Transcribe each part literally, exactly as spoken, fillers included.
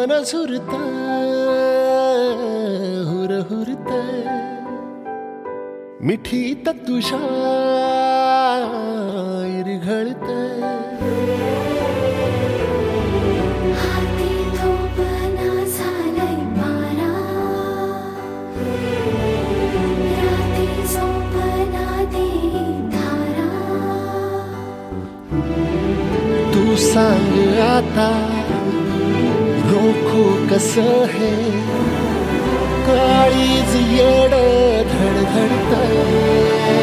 मन झुरत हुरहुरत मिठीत तुझ्या इरघळत हाती झोपना झालंय मारा राती झोपना दे धारा तू सांग आता रोखू कसं हे काळीज येड धडधडतंय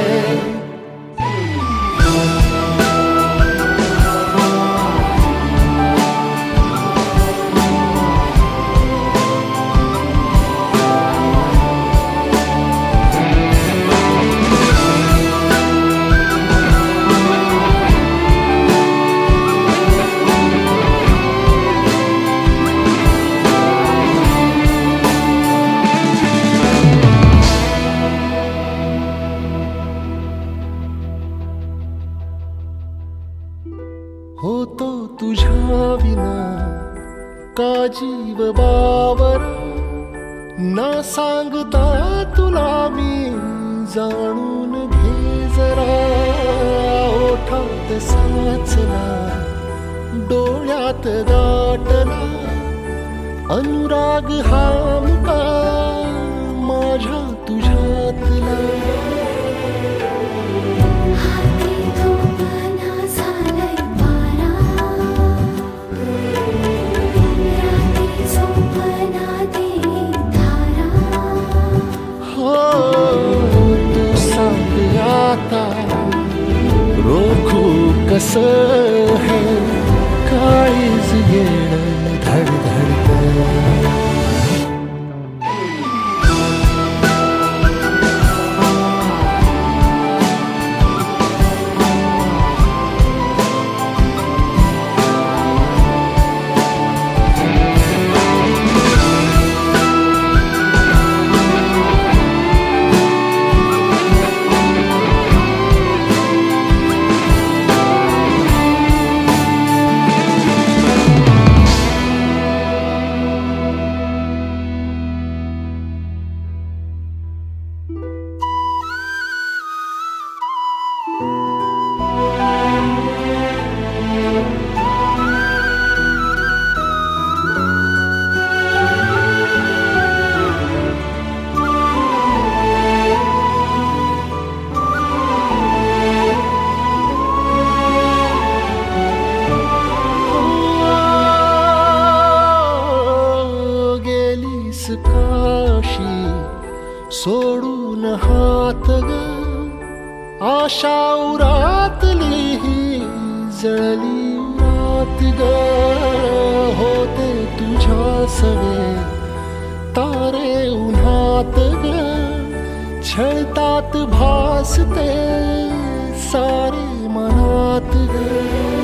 होतो तुझ्या विना का जीव बावरा ना सांगता तुला मी जाणून घे जरा ओठात साचला डोळ्यात गाठला अनुराग हा मुका माझ्या तुझ्यातला रोखू कसं है काळीज येणं धडधडतं काशी सोडून हात ग आशा उरातली ही जळली उरात ग होते तुझ्या सवे तारे उन्हात ग छळतात भासते सारे मनात ग